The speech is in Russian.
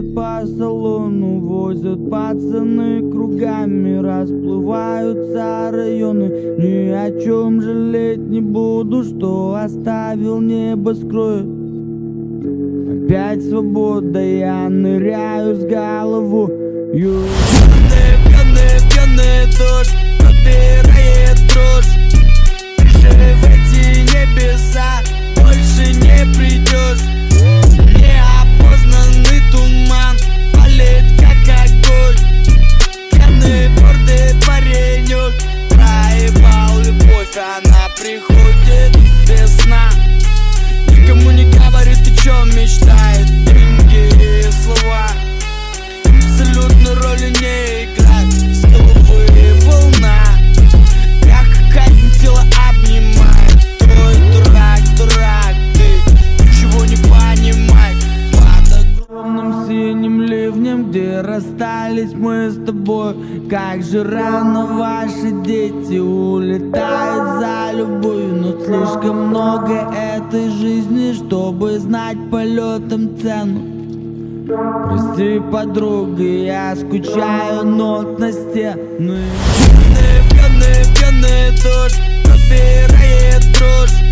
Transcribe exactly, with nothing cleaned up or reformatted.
по салону, возят пацаны кругами, расплываются районы. Ни о чем жалеть не буду, что оставил небоскрой. Опять свобода, я ныряю с головой. Пьяный, пьяный, пьяный дождь пробирает дрожь. Выше в эти небеса больше не придешь. Неопознанный туман палит как огонь. Пьяный гордый паренек проебал любовь, она приходит без сна. Никому не говорит, ты чё мечтает. Деньги и слова абсолютно роли не играют. С головы волна, как казнь тело обнимает. Твой дурак, дурак, ты ничего не понимаешь. Под огромным синим ливнем, где расстались мы с тобой. Как же рано ваши дети улетают за любовью. Но слишком много этой жизни, чтобы знать полетам цену. Прости, подруга, я скучаю, нот на стены. Пьяный, пьяный, пьяный дождь пробирает дрожь.